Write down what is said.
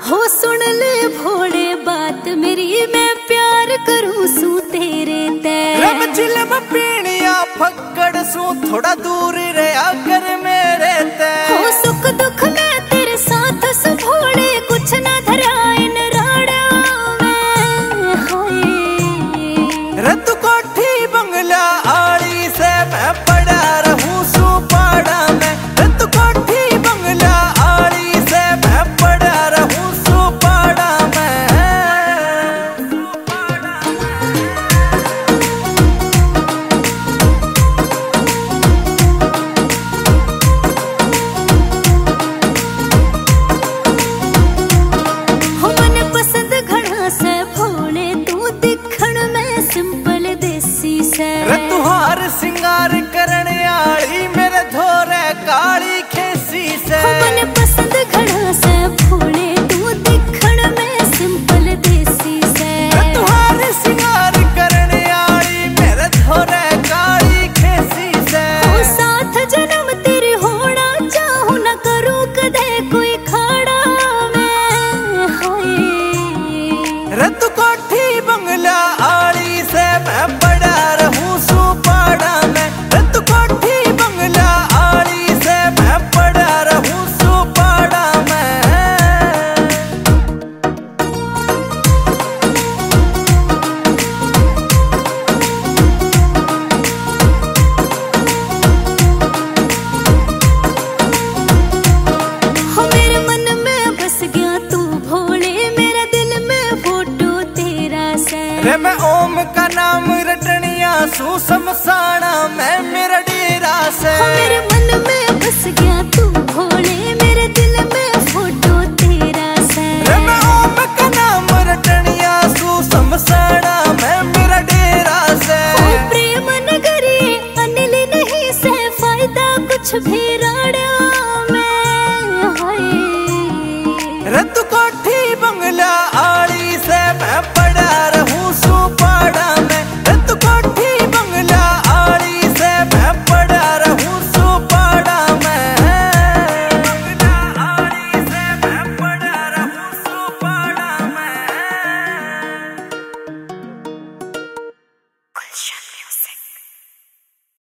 हो सुन ले भोले बात मेरी, मैं प्यार करूं सू तेरे ते। रब चिलम पीणिया फक्कड़ सू थोड़ा दूर रहा कर मेरे ते। हो सुख दुख में तेरे साथ सू भोले, कुछ ना धराइन राड़ा में हाय। रत कोठी बंगला आड़ी से मैं पड़ा रहूं सू पाड़ा में। रत कोठी बंगला आड़ी से मैं पड़ा रहूं सू पाड़ा में। हो मन पसंद घड़ा से भोले, तू दिखण में सिंपल देसी से। तुहार सिंगार करण आली मेरे धोरे काली खेसी से। हो मन पसंद घड़ा से भोले, तू दिखण में सिंपल देसी से। तुहार सिंगार करण आली मेरे धोरे काली खेसी से। हो साथ जन्म तेरे होना चाहूं, न करूं कदे कोई खाड़ा में हाय। रत कोठी बंगला आली से मैं पड़ा रहूं सू पाड़ा में। रत कोठी बंगला आली से मैं पड़ा रहूं सू पाड़ा में। हो मेरे मन में बस गया तू भोले, मेरा दिल में फोटो तेरा से। रे मैं ओम का नाम रटनिया सू समसाना मैं मेरा डेरा से। हो मेरे मन में बस गया तू भोले, मेरे दिल में फोटो तेरा से। रे मैं ओम का नाम रटनिया सू समसाना मैं मेरा डेरा से। हो प्रेम नगरी अनिल नहीं से, फायदा कुछ भी राड़ा में हाय। रत कोठी बंगला